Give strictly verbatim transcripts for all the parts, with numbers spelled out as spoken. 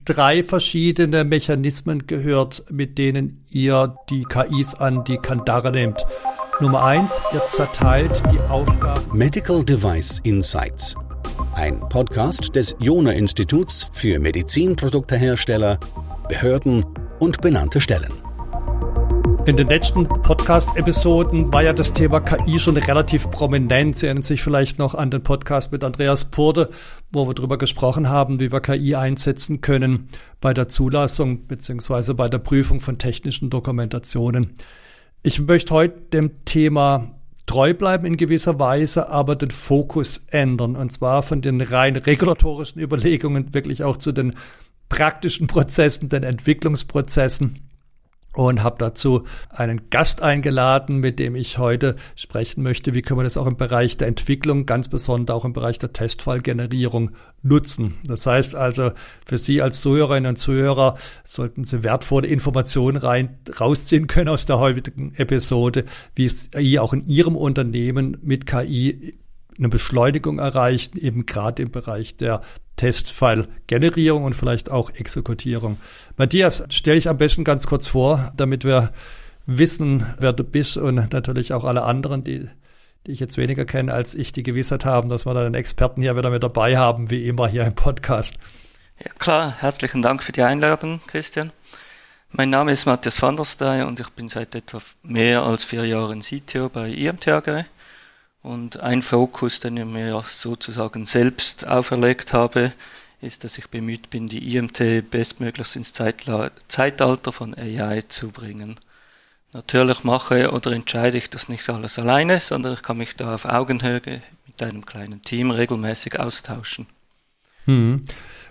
drei verschiedene Mechanismen gehört, mit denen ihr die K Is an die Kandare nehmt. Nummer eins, ihr zerteilt die Aufgaben. Medical Device Insights. Ein Podcast des Jona-Instituts für Medizinproduktehersteller, Behörden und benannte Stellen. In den letzten Podcast-Episoden war ja das Thema K I schon relativ prominent. Sie erinnern sich vielleicht noch an den Podcast mit Andreas Purde, wo wir darüber gesprochen haben, wie wir K I einsetzen können bei der Zulassung bzw. bei der Prüfung von technischen Dokumentationen. Ich möchte heute dem Thema treu bleiben in gewisser Weise, aber den Fokus ändern. Und zwar von den rein regulatorischen Überlegungen wirklich auch zu den praktischen Prozessen, den Entwicklungsprozessen. Und habe dazu einen Gast eingeladen, mit dem ich heute sprechen möchte. Wie können wir das auch im Bereich der Entwicklung, ganz besonders auch im Bereich der Testfallgenerierung nutzen? Das heißt also, für Sie als Zuhörerinnen und Zuhörer sollten Sie wertvolle Informationen rein, rausziehen können aus der heutigen Episode, wie Sie auch in Ihrem Unternehmen mit K I eine Beschleunigung erreicht, eben gerade im Bereich der Testfallgenerierung und vielleicht auch Exekutierung. Matthias, stell dich am besten ganz kurz vor, damit wir wissen, wer du bist und natürlich auch alle anderen, die, die ich jetzt weniger kenne als ich, die Gewissheit haben, dass wir da einen Experten hier wieder mit dabei haben, wie immer hier im Podcast. Ja klar, herzlichen Dank für die Einladung, Christian. Mein Name ist Matthias van der Stey und ich bin seit etwa mehr als vier Jahren C T O bei I M T A G. Und ein Fokus, den ich mir sozusagen selbst auferlegt habe, ist, dass ich bemüht bin, die I M T bestmöglichst ins Zeitla- Zeitalter von A I zu bringen. Natürlich mache oder entscheide ich das nicht alles alleine, sondern ich kann mich da auf Augenhöhe mit einem kleinen Team regelmäßig austauschen. Hm.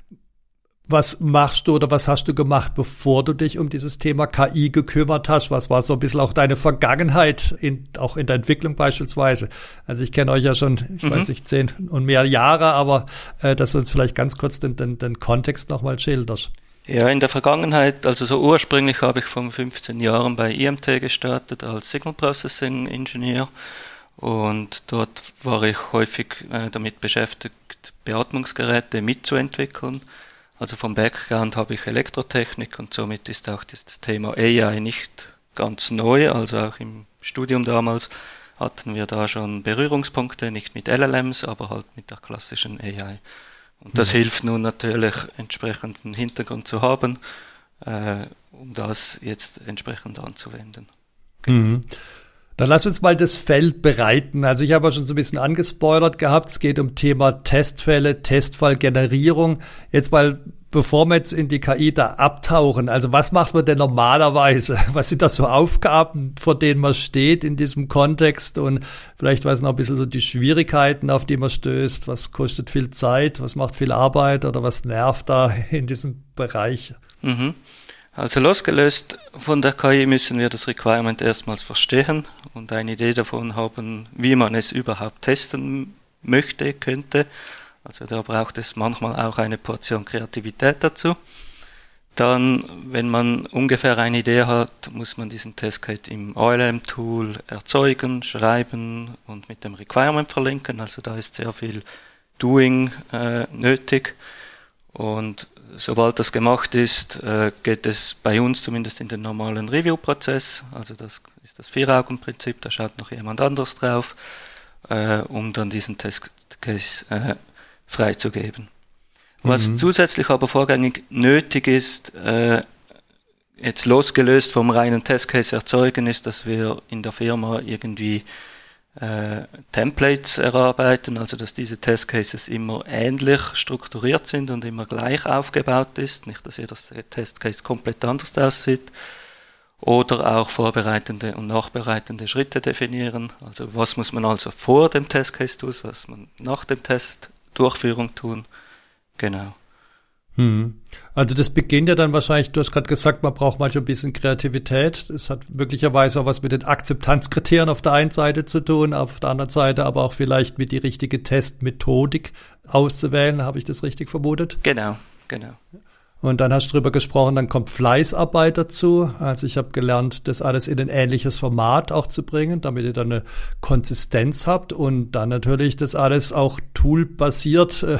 Was machst du oder was hast du gemacht, bevor du dich um dieses Thema K I gekümmert hast? Was war so ein bisschen auch deine Vergangenheit, in, auch in der Entwicklung beispielsweise? Also ich kenne euch ja schon, ich mhm. weiß nicht, zehn und mehr Jahre, aber äh, dass du uns vielleicht ganz kurz den, den, den Kontext nochmal schilderst. Ja, in der Vergangenheit, also so ursprünglich habe ich vor fünfzehn Jahren bei I M T gestartet als Signal Processing Engineer und dort war ich häufig äh, damit beschäftigt, Beatmungsgeräte mitzuentwickeln. Also vom Background habe ich Elektrotechnik und somit ist auch das Thema A I nicht ganz neu. Also auch im Studium damals hatten wir da schon Berührungspunkte, nicht mit L L Ms, aber halt mit der klassischen A I. Und das mhm. hilft nun natürlich, entsprechenden Hintergrund zu haben, äh, um das jetzt entsprechend anzuwenden. Genau. Mhm. Dann lass uns mal das Feld bereiten. Also ich habe ja schon so ein bisschen angespoilert gehabt. Es geht um Thema Testfälle, Testfallgenerierung. Jetzt mal, bevor wir jetzt in die K I da abtauchen. Also was macht man denn normalerweise? Was sind das so Aufgaben, vor denen man steht in diesem Kontext? Und vielleicht weiß noch ein bisschen so die Schwierigkeiten, auf die man stößt. Was kostet viel Zeit? Was macht viel Arbeit? Oder was nervt da in diesem Bereich? Mhm. Also losgelöst von der K I müssen wir das Requirement erstmals verstehen und eine Idee davon haben, wie man es überhaupt testen möchte, könnte. Also da braucht es manchmal auch eine Portion Kreativität dazu. Dann, wenn man ungefähr eine Idee hat, muss man diesen Testcase im O L M-Tool erzeugen, schreiben und mit dem Requirement verlinken. Also da ist sehr viel Doing äh, nötig. Und sobald das gemacht ist, äh, geht es bei uns zumindest in den normalen Review-Prozess. Also das ist das Vier-Augen-Prinzip, da schaut noch jemand anderes drauf, äh, um dann diesen Testcase äh, freizugeben. Was mhm. zusätzlich aber vorgängig nötig ist, äh, jetzt losgelöst vom reinen Testcase erzeugen, ist, dass wir in der Firma irgendwie Äh, Templates erarbeiten, also dass diese Testcases immer ähnlich strukturiert sind und immer gleich aufgebaut ist, nicht dass jeder Testcase komplett anders aussieht, oder auch vorbereitende und nachbereitende Schritte definieren, also was muss man also vor dem Testcase tun, was man nach dem Test Durchführung tun, genau. Hm. Also das beginnt ja dann wahrscheinlich, du hast gerade gesagt, man braucht manchmal ein bisschen Kreativität. Das hat möglicherweise auch was mit den Akzeptanzkriterien auf der einen Seite zu tun, auf der anderen Seite aber auch vielleicht mit die richtige Testmethodik auszuwählen. Habe ich das richtig vermutet? Genau, genau. Und dann hast du drüber gesprochen, dann kommt Fleißarbeit dazu. Also ich habe gelernt, das alles in ein ähnliches Format auch zu bringen, damit ihr dann eine Konsistenz habt und dann natürlich das alles auch toolbasiert äh,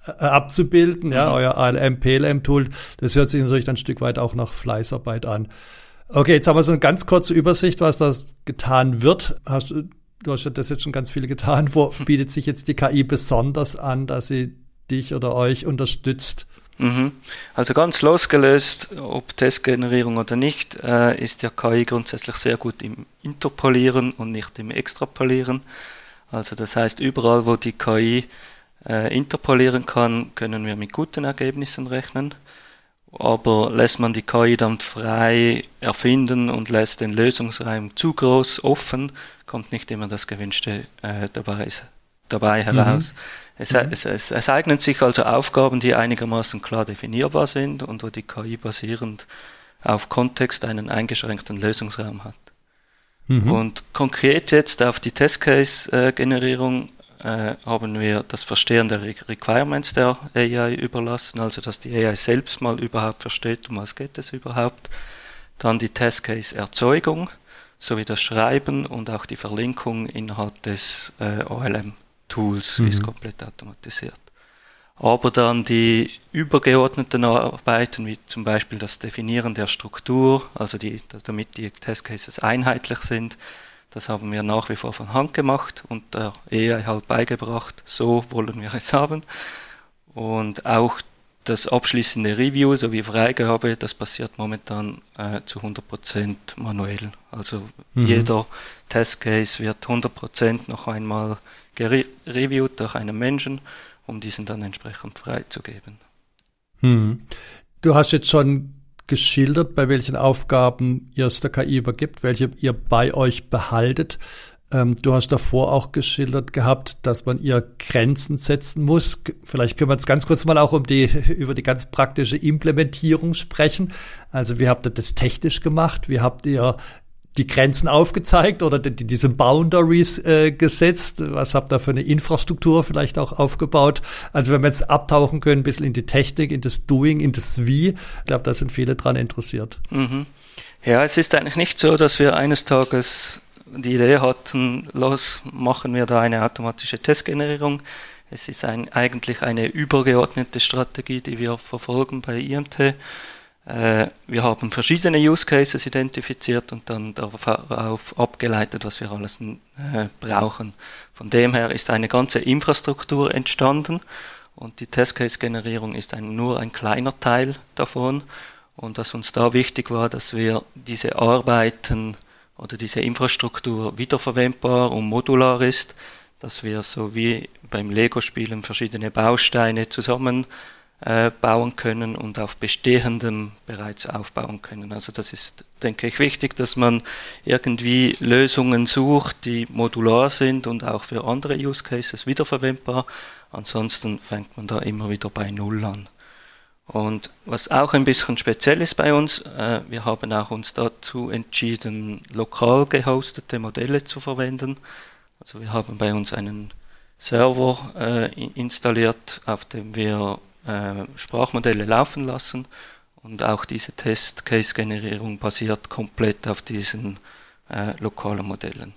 äh, abzubilden, ja, mhm. euer A L M, P L M-Tool. Das hört sich natürlich dann ein Stück weit auch nach Fleißarbeit an. Okay, jetzt haben wir so eine ganz kurze Übersicht, was da getan wird. Hast, du hast ja das jetzt schon ganz viele getan. Wo bietet sich jetzt die K I besonders an, dass sie dich oder euch unterstützt? Mhm. Also ganz losgelöst, ob Testgenerierung oder nicht, äh, ist ja K I grundsätzlich sehr gut im Interpolieren und nicht im Extrapolieren. Also das heißt, überall wo die K I äh, interpolieren kann, können wir mit guten Ergebnissen rechnen. Aber lässt man die K I dann frei erfinden und lässt den Lösungsraum zu groß offen, kommt nicht immer das Gewünschte äh, dabei, dabei heraus. Mhm. Es, mhm. es, es, es eignen sich also Aufgaben, die einigermaßen klar definierbar sind und wo die K I basierend auf Kontext einen eingeschränkten Lösungsraum hat. Mhm. Und konkret jetzt auf die Testcase-Generierung äh, haben wir das Verstehen der Re- Requirements der A I überlassen, also dass die A I selbst mal überhaupt versteht, um was geht es überhaupt. Dann die Testcase-Erzeugung sowie das Schreiben und auch die Verlinkung innerhalb des äh, O L M-Tools mhm. ist komplett automatisiert. Aber dann die übergeordneten Arbeiten, wie zum Beispiel das Definieren der Struktur, also die, damit die Testcases einheitlich sind, das haben wir nach wie vor von Hand gemacht und der A I halt beigebracht, so wollen wir es haben. Und auch das abschließende Review sowie Freigabe, das passiert momentan äh, zu hundert Prozent manuell. Also mhm. jeder Testcase wird hundert Prozent noch einmal gereviewt durch einen Menschen, um diesen dann entsprechend freizugeben. Hm. Du hast jetzt schon geschildert, bei welchen Aufgaben ihr es der K I übergibt, welche ihr bei euch behaltet. Ähm, du hast davor auch geschildert gehabt, dass man ihr Grenzen setzen muss. Vielleicht können wir jetzt ganz kurz mal auch um die, über die ganz praktische Implementierung sprechen. Also wie habt ihr das technisch gemacht? Wie habt ihr die Grenzen aufgezeigt oder die, diese Boundaries äh, gesetzt? Was habt ihr für eine Infrastruktur vielleicht auch aufgebaut? Also wenn wir jetzt abtauchen können, ein bisschen in die Technik, in das Doing, in das Wie, ich glaube, da sind viele dran interessiert. Mhm. Ja, es ist eigentlich nicht so, dass wir eines Tages die Idee hatten, los, machen wir da eine automatische Testgenerierung. Es ist ein, eigentlich eine übergeordnete Strategie, die wir verfolgen bei I M T. Wir haben verschiedene Use Cases identifiziert und dann darauf abgeleitet, was wir alles äh, brauchen. Von dem her ist eine ganze Infrastruktur entstanden und die Testcase-Generierung ist ein, nur ein kleiner Teil davon. Und was uns da wichtig war, dass wir diese Arbeiten oder diese Infrastruktur wiederverwendbar und modular ist, dass wir so wie beim Lego-Spielen verschiedene Bausteine zusammen bauen können und auf Bestehendem bereits aufbauen können. Also das ist, denke ich, wichtig, dass man irgendwie Lösungen sucht, die modular sind und auch für andere Use Cases wiederverwendbar. Ansonsten fängt man da immer wieder bei Null an. Und was auch ein bisschen speziell ist bei uns, äh, wir haben auch uns dazu entschieden, lokal gehostete Modelle zu verwenden. Also wir haben bei uns einen Server äh, installiert, auf dem wir Äh, Sprachmodelle laufen lassen und auch diese Test-Case-Generierung basiert komplett auf diesen äh, lokalen Modellen.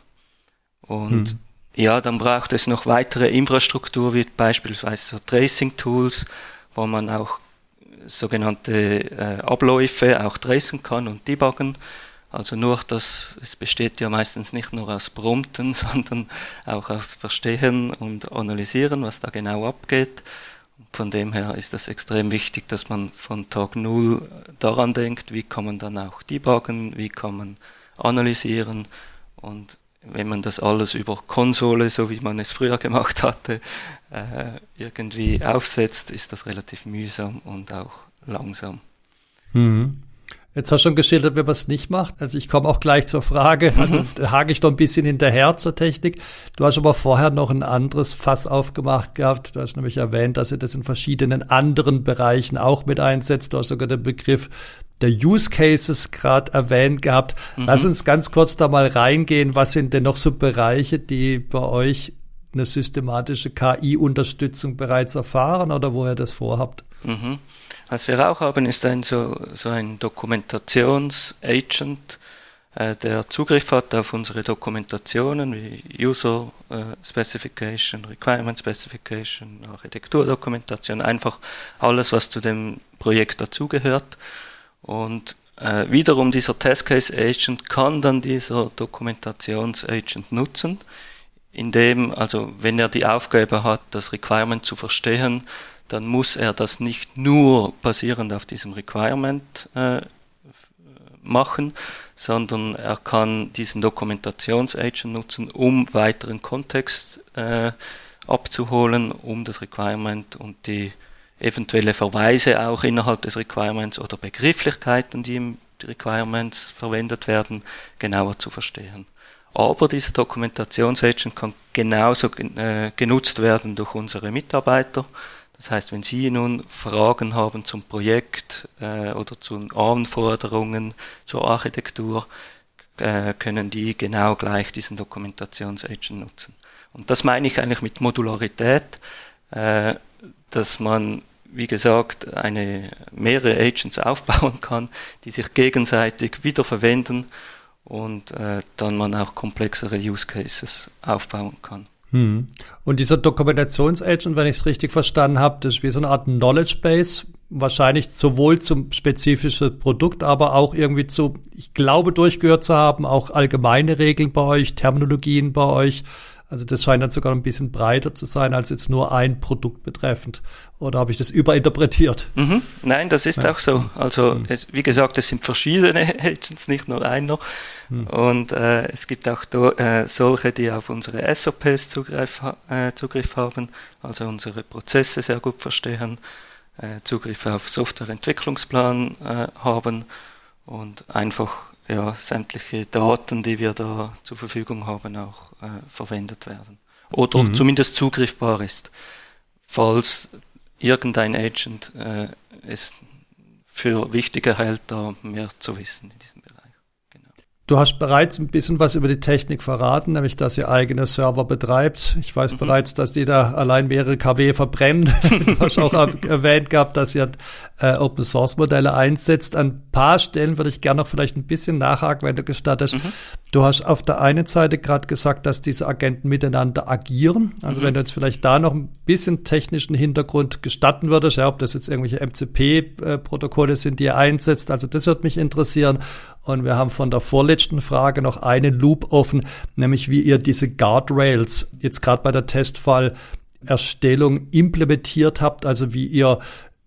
Und hm. ja, dann braucht es noch weitere Infrastruktur, wie beispielsweise so Tracing-Tools, wo man auch sogenannte äh, Abläufe auch tracen kann und debuggen. Also nur das, es besteht ja meistens nicht nur aus Prompten, sondern auch aus Verstehen und Analysieren, was da genau abgeht. Von dem her ist das extrem wichtig, dass man von Tag Null daran denkt, wie kann man dann auch debuggen, wie kann man analysieren und wenn man das alles über Konsole, so wie man es früher gemacht hatte, äh, irgendwie aufsetzt, ist das relativ mühsam und auch langsam. Mhm. Jetzt hast du schon geschildert, wie man es nicht macht. Also ich komme auch gleich zur Frage, also mhm. hake ich doch ein bisschen hinterher zur Technik. Du hast aber vorher noch ein anderes Fass aufgemacht gehabt. Du hast nämlich erwähnt, dass ihr das in verschiedenen anderen Bereichen auch mit einsetzt. Du hast sogar den Begriff der Use Cases gerade erwähnt gehabt. Mhm. Lass uns ganz kurz da mal reingehen. Was sind denn noch so Bereiche, die bei euch eine systematische K I-Unterstützung bereits erfahren oder wo ihr das vorhabt? äh, der Zugriff hat auf unsere Dokumentationen wie User äh, Specification, Requirement Specification, Architekturdokumentation, einfach alles, was zu dem Projekt dazugehört. Und äh, wiederum dieser Test Case Agent kann dann dieser Dokumentationsagent nutzen, indem, also wenn er die Aufgabe hat, das Requirement zu verstehen, dann muss er das nicht nur basierend auf diesem Requirement äh, machen, sondern er kann diesen Dokumentationsagent nutzen, um weiteren Kontext äh, abzuholen, um das Requirement und die eventuelle Verweise auch innerhalb des Requirements oder Begrifflichkeiten, die im Requirements verwendet werden, genauer zu verstehen. Aber dieser Dokumentationsagent kann genauso äh, genutzt werden durch unsere Mitarbeiter. Das heißt, wenn Sie nun Fragen haben zum Projekt äh, oder zu Anforderungen zur Architektur, äh, können die genau gleich diesen Dokumentationsagent nutzen. Und das meine ich eigentlich mit Modularität, äh, dass man, wie gesagt, eine, mehrere Agents aufbauen kann, die sich gegenseitig wiederverwenden und äh, dann man auch komplexere Use Cases aufbauen kann. Hm. Und dieser Dokumentationsagent, wenn ich es richtig verstanden habe, das ist wie so eine Art Knowledge Base, wahrscheinlich sowohl zum spezifischen Produkt, aber auch irgendwie zu, ich glaube durchgehört zu haben, auch allgemeine Regeln bei euch, Terminologien bei euch. Also das scheint dann sogar ein bisschen breiter zu sein, als jetzt nur ein Produkt betreffend. Oder habe ich das überinterpretiert? Mhm. Nein, das ist ja auch so. Also mhm. es, wie gesagt, es sind verschiedene Agents, nicht nur einer. Mhm. Und äh, es gibt auch do, äh, solche, die auf unsere S O Ps Zugriff, äh, Zugriff haben, also unsere Prozesse sehr gut verstehen, äh, Zugriff auf Softwareentwicklungsplan äh, haben und einfach ja, sämtliche Daten, die wir da zur Verfügung haben, auch äh, verwendet werden. Oder mhm. zumindest zugriffbar ist, falls irgendein Agent äh, es für wichtiger hält, da mehr zu wissen in diesem Bereich. Genau. Du hast bereits ein bisschen was über die Technik verraten, nämlich dass ihr eigene Server betreibt. Ich weiß mhm. bereits, dass die da allein mehrere Kilowatt verbrennen. Du hast auch erwähnt gehabt, dass ihr äh, Open-Source-Modelle einsetzt. An ein paar Stellen würde ich gerne noch vielleicht ein bisschen nachhaken, wenn du gestattest. Mhm. Du hast auf der einen Seite gerade gesagt, dass diese Agenten miteinander agieren. Also mhm. wenn du jetzt vielleicht da noch ein bisschen technischen Hintergrund gestatten würdest, ja, ob das jetzt irgendwelche M C P-Protokolle sind, die ihr einsetzt, also das würde mich interessieren. Und wir haben von der vorletzten Frage noch einen Loop offen, nämlich wie ihr diese Guardrails jetzt gerade bei der Testfallerstellung implementiert habt, also wie ihr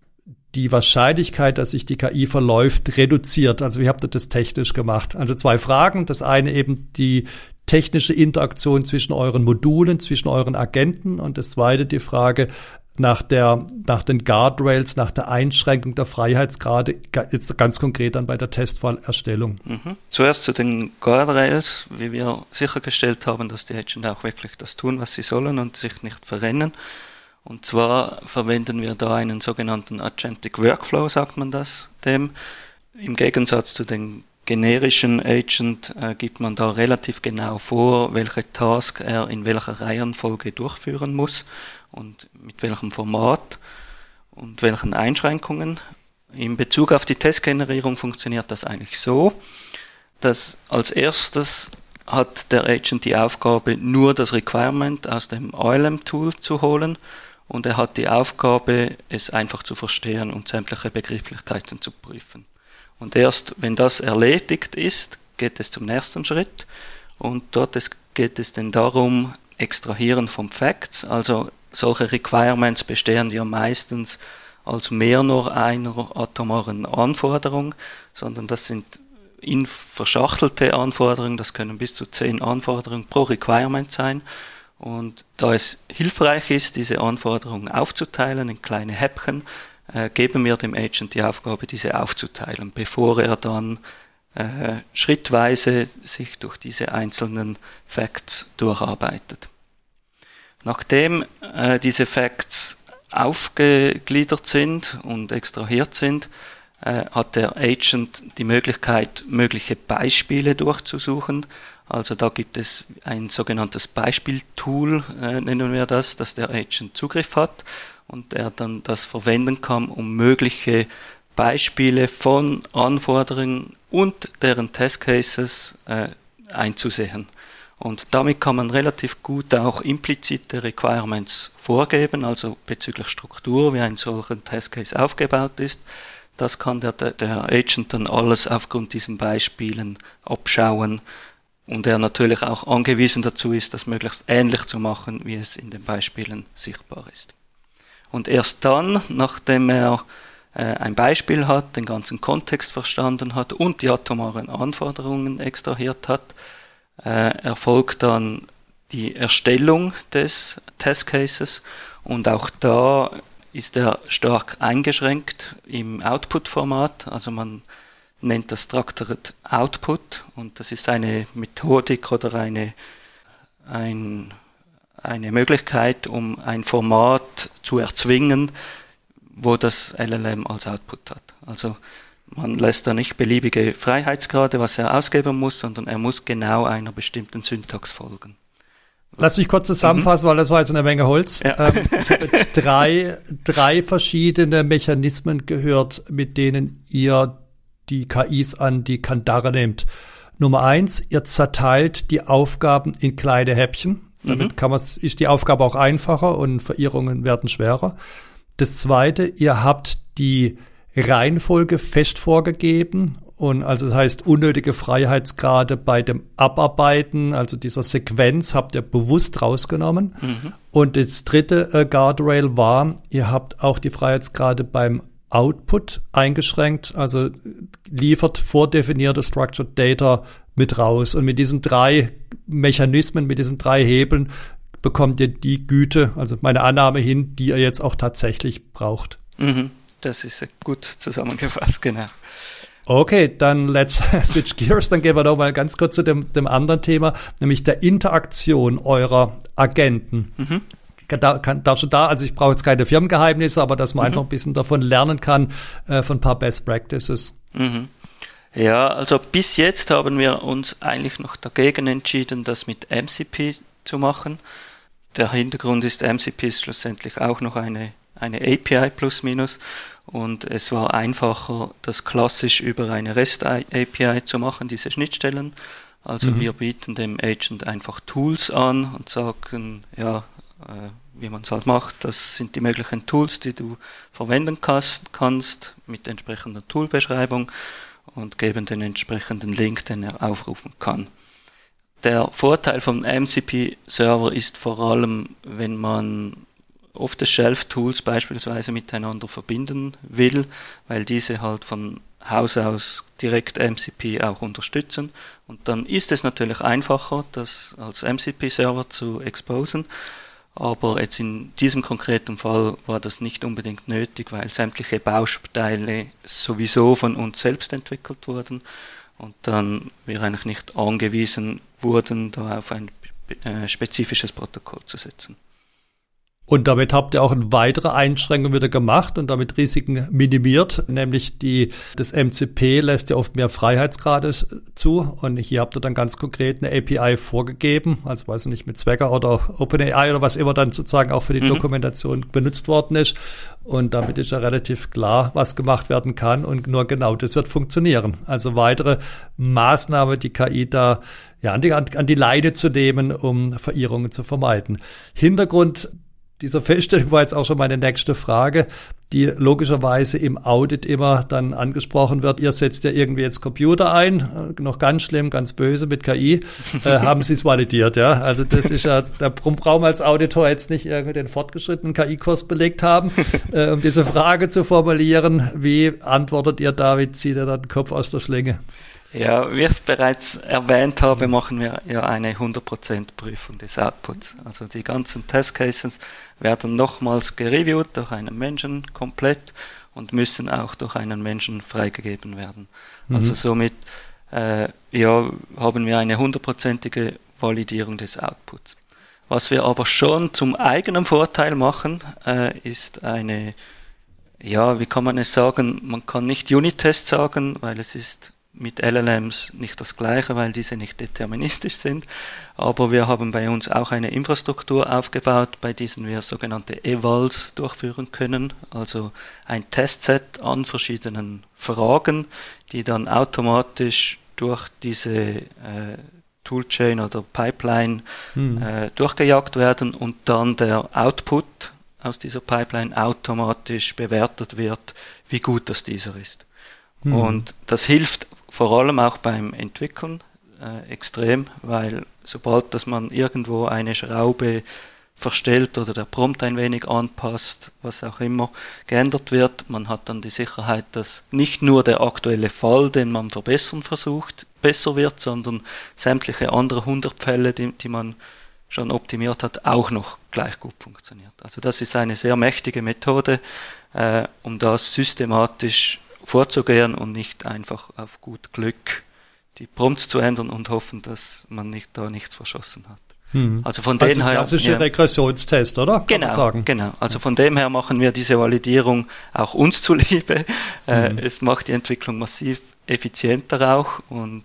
die Wahrscheinlichkeit, dass sich die K I verläuft, reduziert. Also wie habt ihr das technisch gemacht? Also zwei Fragen. Das eine eben die technische Interaktion zwischen euren Modulen, zwischen euren Agenten und das zweite die Frage nach der, nach den Guardrails, nach der Einschränkung der Freiheitsgrade, jetzt ganz konkret dann bei der Testfallerstellung. Mhm. Zuerst zu den Guardrails, wie wir sichergestellt haben, dass die Agents auch wirklich das tun, was sie sollen und sich nicht verrennen. Und zwar verwenden wir da einen sogenannten Agentic Workflow, sagt man das dem. Im Gegensatz zu den generischen Agent äh, gibt man da relativ genau vor, welche Task er in welcher Reihenfolge durchführen muss und mit welchem Format und welchen Einschränkungen. In Bezug auf die Testgenerierung funktioniert das eigentlich so, dass als erstes hat der Agent die Aufgabe, nur das Requirement aus dem O L M-Tool zu holen. Und er hat die Aufgabe, es einfach zu verstehen und sämtliche Begrifflichkeiten zu prüfen. Und erst wenn das erledigt ist, geht es zum nächsten Schritt. Und dort geht es dann darum, Extrahieren von Facts. Also solche Requirements bestehen ja meistens als mehr nur einer atomaren Anforderung, sondern das sind in verschachtelte Anforderungen. Das können bis zu zehn Anforderungen pro Requirement sein. Und da es hilfreich ist, diese Anforderungen aufzuteilen in kleine Häppchen, äh, geben wir dem Agent die Aufgabe, diese aufzuteilen, bevor er dann äh, schrittweise sich durch diese einzelnen Facts durcharbeitet. Nachdem äh, diese Facts aufgegliedert sind und extrahiert sind, äh, hat der Agent die Möglichkeit, mögliche Beispiele durchzusuchen. Also da gibt es ein sogenanntes Beispieltool, äh, nennen wir das, dass der Agent Zugriff hat und er dann das verwenden kann, um mögliche Beispiele von Anforderungen und deren Testcases äh, einzusehen. Und damit kann man relativ gut auch implizite Requirements vorgeben, also bezüglich Struktur, wie ein solcher Testcase aufgebaut ist. Das kann der, der Agent dann alles aufgrund diesen Beispielen abschauen und er natürlich auch angewiesen dazu ist, das möglichst ähnlich zu machen, wie es in den Beispielen sichtbar ist. Und erst dann, nachdem er äh, ein Beispiel hat, den ganzen Kontext verstanden hat und die atomaren Anforderungen extrahiert hat, äh, erfolgt dann die Erstellung des Testcases und auch da ist er stark eingeschränkt im Output-Format, also man nennt das Structured Output und das ist eine Methodik oder eine, ein, eine Möglichkeit, um ein Format zu erzwingen, wo das L L M als Output hat. Also man lässt da nicht beliebige Freiheitsgrade, was er ausgeben muss, sondern er muss genau einer bestimmten Syntax folgen. Lass mich kurz zusammenfassen, mhm. weil das war jetzt eine Menge Holz. Ja. Ähm, ich habe jetzt drei, drei verschiedene Mechanismen gehört, mit denen ihr die K Is an die Kandare nehmt. Nummer eins, ihr zerteilt die Aufgaben in kleine Häppchen. Damit mhm. kann man, ist die Aufgabe auch einfacher und Verirrungen werden schwerer. Das zweite, ihr habt die Reihenfolge fest vorgegeben. Und also das heißt, unnötige Freiheitsgrade bei dem Abarbeiten, also dieser Sequenz, habt ihr bewusst rausgenommen. Mhm. Und das dritte äh, Guardrail war, ihr habt auch die Freiheitsgrade beim Output eingeschränkt, also liefert vordefinierte Structured Data mit raus. Und mit diesen drei Mechanismen, mit diesen drei Hebeln bekommt ihr die Güte, also meine Annahme hin, die ihr jetzt auch tatsächlich braucht. Mhm. Das ist gut zusammengefasst, genau. Okay, dann let's switch gears. Dann gehen wir noch mal ganz kurz zu dem, dem anderen Thema, nämlich der Interaktion eurer Agenten. Mhm. Da, kann, darfst du da, also ich brauche jetzt keine Firmengeheimnisse, aber dass man mhm. einfach ein bisschen davon lernen kann, äh, von ein paar Best Practices. Mhm. Ja, also bis jetzt haben wir uns eigentlich noch dagegen entschieden, das mit M C P zu machen. Der Hintergrund ist, M C P ist schlussendlich auch noch eine, eine A P I plus minus. Und es war einfacher, das klassisch über eine REST-A P I zu machen, diese Schnittstellen. Also mhm. wir bieten dem Agent einfach Tools an und sagen, ja, äh, wie man es halt macht, das sind die möglichen Tools, die du verwenden kannst, kannst mit entsprechender Toolbeschreibung und geben den entsprechenden Link, den er aufrufen kann. Der Vorteil vom M C P-Server ist vor allem, wenn man Off-the-Shelf-Tools beispielsweise miteinander verbinden will, weil diese halt von Haus aus direkt M C P auch unterstützen. Und dann ist es natürlich einfacher, das als M C P-Server zu exposen. Aber jetzt in diesem konkreten Fall war das nicht unbedingt nötig, weil sämtliche Bausteine sowieso von uns selbst entwickelt wurden und dann wir eigentlich nicht angewiesen wurden, da auf ein äh, spezifisches Protokoll zu setzen. Und damit habt ihr auch eine weitere Einschränkung wieder gemacht und damit Risiken minimiert, nämlich die, das M C P lässt ja oft mehr Freiheitsgrade zu und hier habt ihr dann ganz konkret eine A P I vorgegeben, also weiß ich nicht, mit Swagger oder OpenAI oder was immer dann sozusagen auch für die mhm. Dokumentation benutzt worden ist und damit ist ja relativ klar, was gemacht werden kann und nur genau das wird funktionieren. Also weitere Maßnahme, die K I da ja an die, an die Leine zu nehmen, um Verirrungen zu vermeiden. Hintergrund dieser Feststellung war jetzt auch schon meine nächste Frage, die logischerweise im Audit immer dann angesprochen wird. Ihr setzt ja irgendwie jetzt Computer ein, noch ganz schlimm, ganz böse mit K I. Äh, haben Sie es validiert, ja? Also das ist ja, da brauchen wir als Auditor jetzt nicht irgendwie den fortgeschrittenen K I-Kurs belegt haben, äh, um diese Frage zu formulieren. Wie antwortet ihr da? Wie zieht ihr da den Kopf aus der Schlinge? Ja, wie ich es bereits erwähnt habe, machen wir ja eine hundert Prozent Prüfung des Outputs. Also die ganzen Testcases werden nochmals gereviewt durch einen Menschen komplett und müssen auch durch einen Menschen freigegeben werden. Mhm. Also somit äh, ja, haben wir eine hundertprozentige Validierung des Outputs. Was wir aber schon zum eigenen Vorteil machen, äh, ist eine, ja, wie kann man es sagen, man kann nicht Unit-Test sagen, weil es ist mit L L Ms nicht das Gleiche, weil diese nicht deterministisch sind. Aber wir haben bei uns auch eine Infrastruktur aufgebaut, bei diesen wir sogenannte Evals durchführen können. Also ein Testset an verschiedenen Fragen, die dann automatisch durch diese äh, Toolchain oder Pipeline hm. äh, durchgejagt werden und dann der Output aus dieser Pipeline automatisch bewertet wird, wie gut das dieser ist. Hm. Und das hilft vor allem auch beim Entwickeln äh, extrem, weil sobald dass man irgendwo eine Schraube verstellt oder der Prompt ein wenig anpasst, was auch immer geändert wird, man hat dann die Sicherheit, dass nicht nur der aktuelle Fall, den man verbessern versucht, besser wird, sondern sämtliche andere hundert Fälle, die, die man schon optimiert hat, auch noch gleich gut funktioniert. Also das ist eine sehr mächtige Methode, äh, um das systematisch vorzugehen und nicht einfach auf gut Glück die Prompts zu ändern und hoffen, dass man nicht da nichts verschossen hat. Hm. Also von also dem her klassische ja, Regressionstest, oder? Kann genau, man sagen. genau. Also von dem her machen wir diese Validierung auch uns zuliebe. Hm. Äh, es macht die Entwicklung massiv effizienter auch und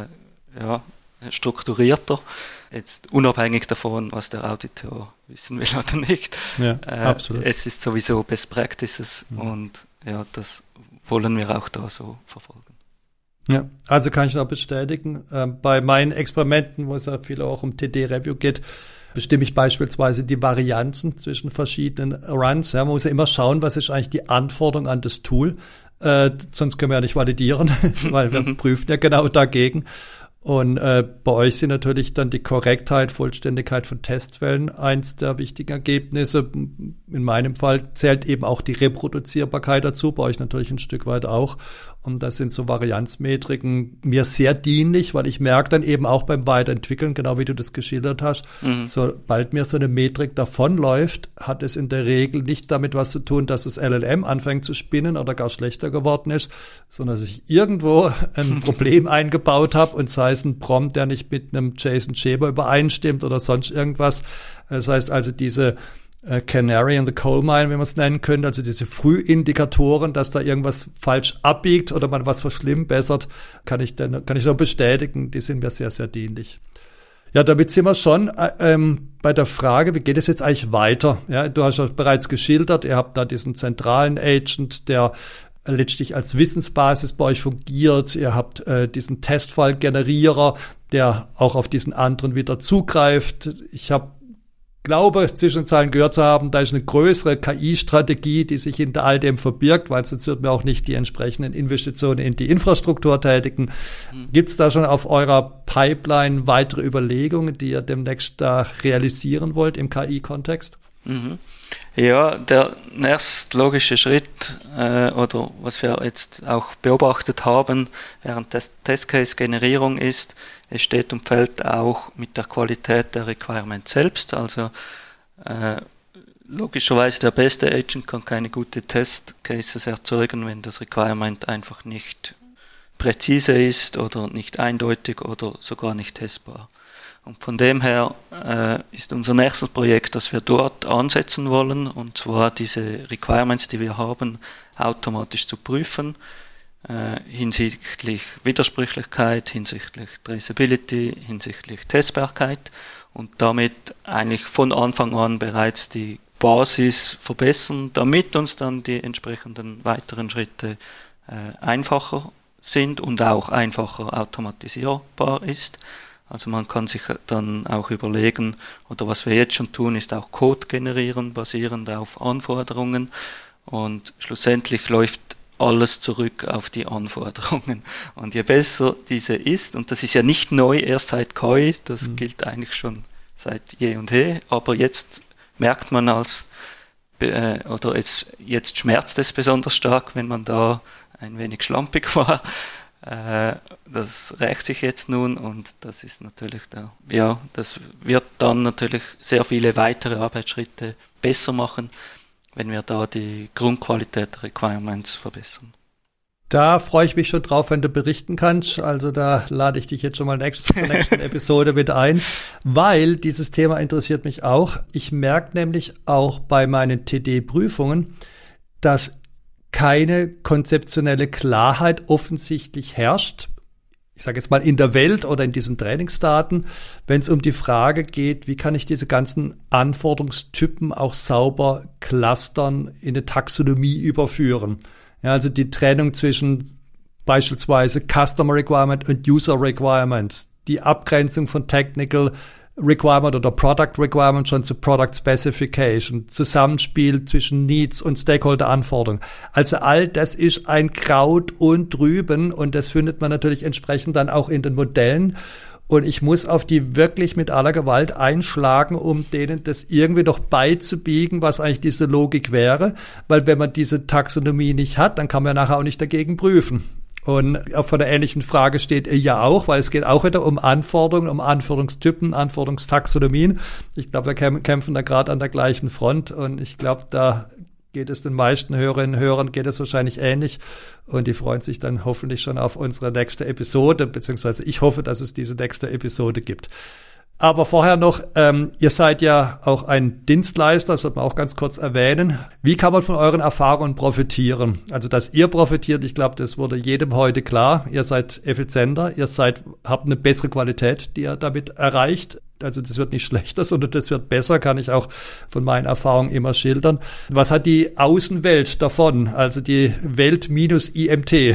äh, ja, strukturierter. Jetzt unabhängig davon, was der Auditor wissen will oder nicht. Ja, äh, absolut. Es ist sowieso Best Practices hm. und ja, das wollen wir auch da so verfolgen. Ja, also kann ich noch bestätigen, äh, bei meinen Experimenten, wo es ja viel auch um T D-Review geht, bestimme ich beispielsweise die Varianzen zwischen verschiedenen Runs. Ja, man muss ja immer schauen, was ist eigentlich die Anforderung an das Tool, äh, sonst können wir ja nicht validieren, weil wir prüfen ja genau dagegen. Und äh, bei euch sind natürlich dann die Korrektheit, Vollständigkeit von Testfällen eins der wichtigen Ergebnisse. In meinem Fall zählt eben auch die Reproduzierbarkeit dazu, bei euch natürlich ein Stück weit auch. Und das sind so Varianzmetriken mir sehr dienlich, weil ich merke dann eben auch beim Weiterentwickeln, genau wie du das geschildert hast, mhm. sobald mir so eine Metrik davonläuft, hat es in der Regel nicht damit was zu tun, dass das L L M anfängt zu spinnen oder gar schlechter geworden ist, sondern dass ich irgendwo ein Problem eingebaut habe und sei es ein Prompt, der nicht mit einem JSON-Schema übereinstimmt oder sonst irgendwas. Das heißt also diese äh, Canary in the Coal Mine, wie man es nennen könnte, also diese Frühindikatoren, dass da irgendwas falsch abbiegt oder man was verschlimmbessert, kann ich dann, kann ich nur bestätigen, die sind mir sehr, sehr dienlich. Ja, damit sind wir schon äh, ähm, bei der Frage, wie geht es jetzt eigentlich weiter? Ja, du hast ja bereits geschildert, ihr habt da diesen zentralen Agent, der letztlich als Wissensbasis bei euch fungiert. Ihr habt äh, diesen Testfallgenerierer, der auch auf diesen anderen wieder zugreift. Ich habe glaube, zwischen den Zeilen gehört zu haben, da ist eine größere K I-Strategie, die sich hinter all dem verbirgt, weil sonst wird man auch nicht die entsprechenden Investitionen in die Infrastruktur tätigen. Mhm. Gibt es da schon auf eurer Pipeline weitere Überlegungen, die ihr demnächst da realisieren wollt im K I-Kontext? Mhm. Ja, der nächste logische Schritt äh, oder was wir jetzt auch beobachtet haben während des Testcase-Generierung ist, es steht und fällt auch mit der Qualität der Requirement selbst. Also äh, logischerweise der beste Agent kann keine gute Testcases erzeugen, wenn das Requirement einfach nicht präzise ist oder nicht eindeutig oder sogar nicht testbar. Und von dem her äh, ist unser nächstes Projekt, dass wir dort ansetzen wollen, und zwar diese Requirements, die wir haben, automatisch zu prüfen, äh, hinsichtlich Widersprüchlichkeit, hinsichtlich Traceability, hinsichtlich Testbarkeit und damit eigentlich von Anfang an bereits die Basis verbessern, damit uns dann die entsprechenden weiteren Schritte äh, einfacher sind und auch einfacher automatisierbar ist. Also man kann sich dann auch überlegen, oder was wir jetzt schon tun, ist auch Code generieren, basierend auf Anforderungen. Und schlussendlich läuft alles zurück auf die Anforderungen. Und je besser diese ist, und das ist ja nicht neu erst seit K I, das mhm. gilt eigentlich schon seit je und je, aber jetzt merkt man als, äh, oder jetzt, jetzt schmerzt es besonders stark, wenn man da ein wenig schlampig war. Das rächt sich jetzt nun und das ist natürlich da, ja, das wird dann natürlich sehr viele weitere Arbeitsschritte besser machen, wenn wir da die Grundqualität der Requirements verbessern. Da freue ich mich schon drauf, wenn du berichten kannst. Also da lade ich dich jetzt schon mal nächst, zur nächsten Episode mit ein, weil dieses Thema interessiert mich auch. Ich merke nämlich auch bei meinen T D-Prüfungen, dass keine konzeptionelle Klarheit offensichtlich herrscht, ich sage jetzt mal in der Welt oder in diesen Trainingsdaten, wenn es um die Frage geht, wie kann ich diese ganzen Anforderungstypen auch sauber clustern, in eine Taxonomie überführen. Ja, also die Trennung zwischen beispielsweise Customer Requirement und User Requirement, die Abgrenzung von Technical Requirement oder Product Requirement schon zu Product Specification, Zusammenspiel zwischen Needs und Stakeholder-Anforderungen. Also all das ist ein Kraut und Trüben und das findet man natürlich entsprechend dann auch in den Modellen. Und ich muss auf die wirklich mit aller Gewalt einschlagen, um denen das irgendwie noch beizubiegen, was eigentlich diese Logik wäre. Weil wenn man diese Taxonomie nicht hat, dann kann man nachher auch nicht dagegen prüfen. Und auch von der ähnlichen Frage steht er ja auch, weil es geht auch wieder um Anforderungen, um Anforderungstypen, Anforderungstaxonomien. Ich glaube, wir kämpfen da gerade an der gleichen Front und ich glaube, da geht es den meisten Hörerinnen und Hörern, geht es wahrscheinlich ähnlich und die freuen sich dann hoffentlich schon auf unsere nächste Episode, beziehungsweise ich hoffe, dass es diese nächste Episode gibt. Aber vorher noch, ähm, ihr seid ja auch ein Dienstleister, das sollte man auch ganz kurz erwähnen. Wie kann man von euren Erfahrungen profitieren? Also, dass ihr profitiert, ich glaube, das wurde jedem heute klar. Ihr seid effizienter, ihr seid, habt eine bessere Qualität, die ihr damit erreicht. Also, das wird nicht schlechter, sondern das wird besser, kann ich auch von meinen Erfahrungen immer schildern. Was hat die Außenwelt davon? Also, die Welt minus I M T.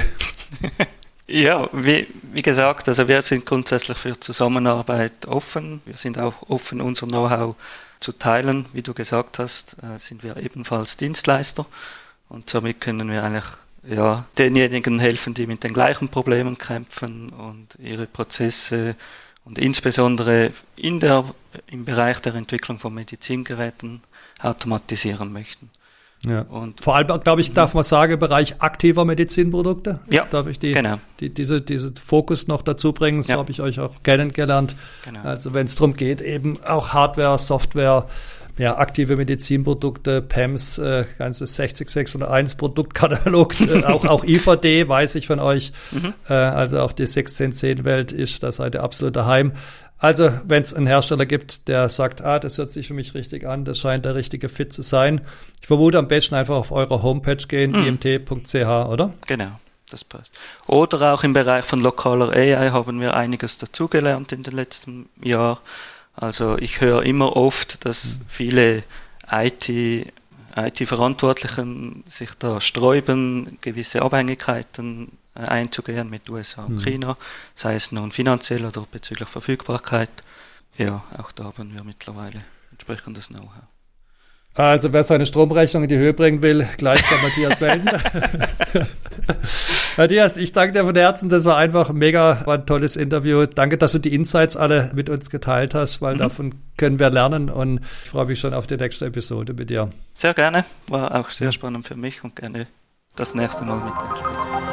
Ja, wie, wie gesagt, also wir sind grundsätzlich für Zusammenarbeit offen. Wir sind auch offen, unser Know-how zu teilen. Wie du gesagt hast, äh, sind wir ebenfalls Dienstleister und somit können wir eigentlich ja, denjenigen helfen, die mit den gleichen Problemen kämpfen und ihre Prozesse und insbesondere in der, im Bereich der Entwicklung von Medizingeräten automatisieren möchten. Ja. Und vor allem, glaube ich, darf man sagen, im Bereich aktiver Medizinprodukte. Ja, darf ich die, genau. die, diese, diese Fokus noch dazu bringen. So ja. habe ich euch auch kennengelernt. Genau. Also wenn es darum geht, eben auch Hardware, Software, ja, aktive Medizinprodukte, P E M S, äh, ganzes sechzig sechshunderteins Produktkatalog, äh, auch, auch I V D weiß ich von euch. Mhm. Äh, also auch die sechs zehn zehn Welt ist, da seid ihr absolut daheim. Also, wenn es einen Hersteller gibt, der sagt, ah, das hört sich für mich richtig an, das scheint der richtige Fit zu sein. Ich vermute, am besten einfach auf eure Homepage gehen, mm. i m t punkt c h, oder? Genau, das passt. Oder auch im Bereich von lokaler A I haben wir einiges dazugelernt in den letzten Jahren. Also ich höre immer oft, dass viele I T, I T-Verantwortlichen sich da sträuben, gewisse Abhängigkeiten einzugehen mit U S A und China, sei es nun finanziell oder bezüglich Verfügbarkeit. Ja, auch da haben wir mittlerweile entsprechendes Know-how. Also wer seine Stromrechnung in die Höhe bringen will, gleich bei Matthias melden. Matthias, ich danke dir von Herzen, das war einfach mega, war ein tolles Interview. Danke, dass du die Insights alle mit uns geteilt hast, weil mhm. davon können wir lernen und ich freue mich schon auf die nächste Episode mit dir. Sehr gerne, war auch sehr spannend für mich und gerne das nächste Mal mit dir.